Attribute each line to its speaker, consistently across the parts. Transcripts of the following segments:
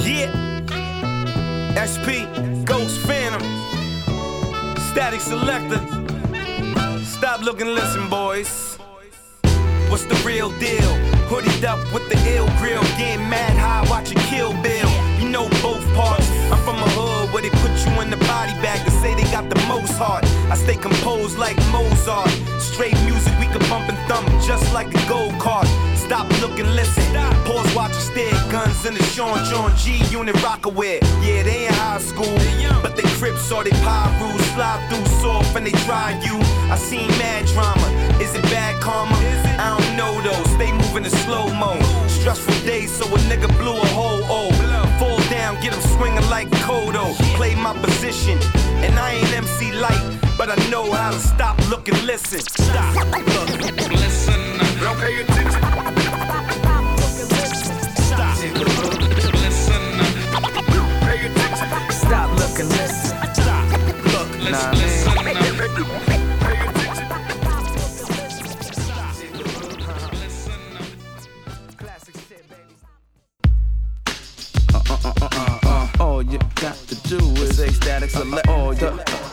Speaker 1: Yeah. SP, Ghost Phantom, Static Selector. Stop looking, listen, boys. What's the real deal? Hoodied up with the ill grill, getting mad high, watching Kill Bill. You know both parts. I'm from a hood where they put you in the body bag and say they got the most heart. I stay composed like Mozart. Straight music we can bump and thump just like a gold card. Stop looking, listen. Pause, watch and stare. Guns in the Sean John G unit Rockaware. Yeah, they in high school, but they Crips or they Pyru. Slide through soft and they try you. I seen mad drama. Is it bad karma? I don't know though. Stay moving in slow-mo. Stressful days, so a nigga blew a hole. Oh, fall down, get him swinging like Kodo. Play my position, and I ain't MC Light, but I know how to stop, look, and listen. Stop, look, listen. Don't pay attention. Stop, listen. Pay attention. Stop, look, and listen. Stop, look, listen.
Speaker 2: All you got to do is say Static Select. All you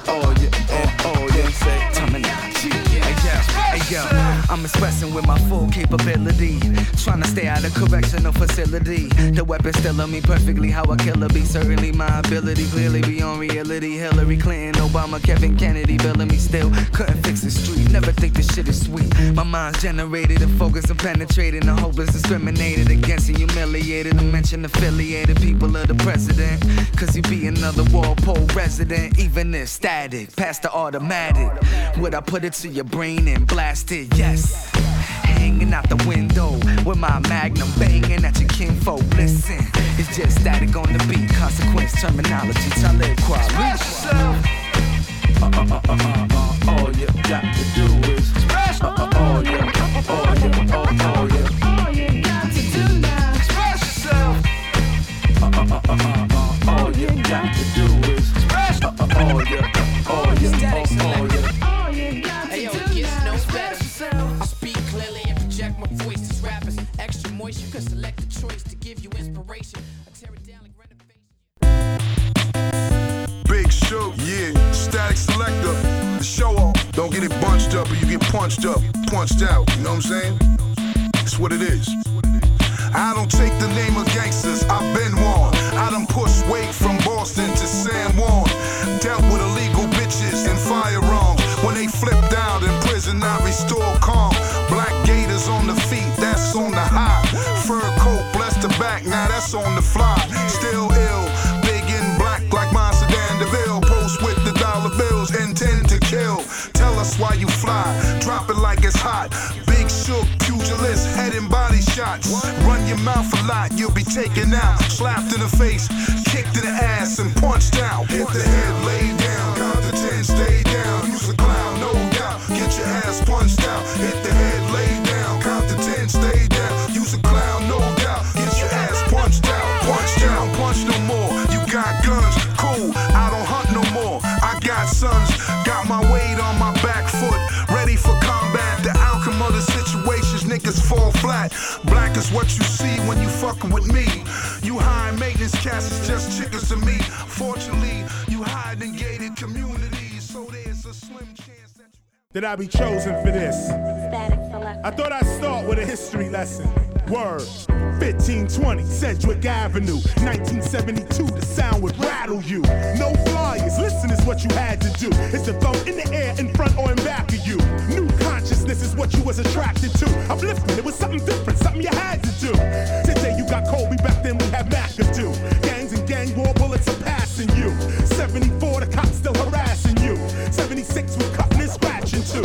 Speaker 2: say, tell me now. Hey yo, I'm expressing with my full capability, trying to stay out of correctional facility. The weapon still on me perfectly, how I kill a beat. Certainly my ability clearly beyond reality. Hillary Clinton, Obama, Kevin Kennedy, billing me still. Couldn't fix the street, never think this shit is sweet. My mind's generated and focused and penetrated. The hope is discriminated against and humiliated. To mention affiliated people of the president, cause he be another Walpole resident. Even if static, past the automatic. Would I put it to your brain and blast it? Yes. Hanging out the window with my magnum banging at your kinfolk. Listen, it's just static on the beat. Consequence terminology, Talib Kweli. All you got to do is all you got to do now. Express yourself. All you got to do is all you got to do.
Speaker 3: I speak clearly and project my voice as rappers. Extra moist, you can select the choice to give you inspiration. I tear it down like renovation.
Speaker 4: Big show, yeah, Static Selector. The show off. Don't get it bunched up or you get punched up, punched out. You know what I'm saying? It's what it is. I don't take the name of gangsters, I've been warned. I done pushed weight from Boston to San Juan. Dealt with illegal bitches and firearms. When they flipped out in prison, I restored calm. Black gators on the feet, that's on the high. Fur coat, bless the back, now that's on the fly. Still ill, big and black like my Sedan DeVille. Post with the dollar bills, intend to kill. Tell us why you fly, drop it like it's hot. Big shook, pugilist, head and body shots. Run your mouth a lot, you'll be taken out. Slapped in the face, kicked in the ass and punched out. Hit the head, lay down, count to 10, stay down. Use a clown, no doubt, get your ass punched out. Hit the head, lay down, count to 10, stay down. Use a clown, no doubt, get your ass punched out. Punch down, punch no more. You got guns, cool, I don't hunt no more. I got sons, got my weight on my back foot, ready for combat. The outcome of the situations, niggas fall flat. Black is what you see when you fucking with me. You high maintenance cats is just chickens to me. Fortunately, you hide in gated communities, so there's a slim chance that
Speaker 5: I be chosen for this.
Speaker 6: Static Selector.
Speaker 5: I thought I'd start with a history lesson. Word. 1520 Sedgwick Avenue, 1972. The sound would rattle you. No flyers, listen is what you had to do. It's the vote in the air, in front or in back of you. New consciousness is what you was attracted to. Uplifting, it was something different, something you had to do. Today you got Kobe, back then we had McAdoo. Gangs and gang war bullets are passing you. 74, the cops still harassing you. 76 with cutting and scratching too.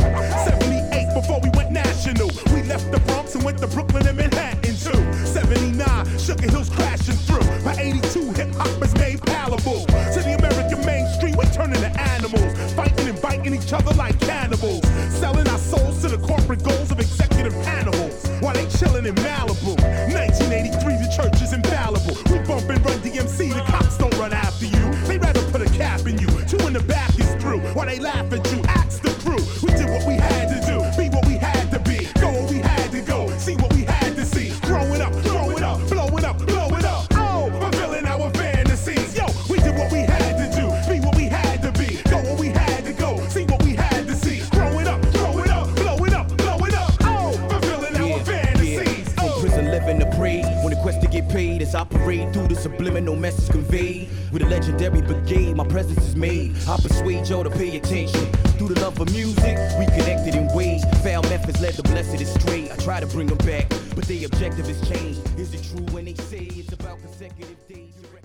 Speaker 5: 78 before we went national. We left the Bronx and went to Brooklyn and Manhattan too. 79, Sugar Hills crashing through. By 82, hip-hop was made palatable. To the American mainstream, we turning to animals. Fighting and biting each other like cannibals. Selling our souls to the corporate goals of executive animals. While they chilling in Malibu. 1983, the church is infallible. We bump and run DMC, the cops don't run after you. They rather put a cap in you. Two in the back is through. While they laugh at you, ask the crew. We did what we had to do, be what we had to be. Go where we had to go, see what we had to see. Growing up, blow it up, blow it up, blow it
Speaker 6: operate through the subliminal message conveyed. With a legendary brigade, my presence is made. I persuade y'all to pay attention. Through the love of music, we connected in ways. Foul methods led the blessed astray. I try to bring them back, but their objective has changed. Is it true when they say it's about consecutive days?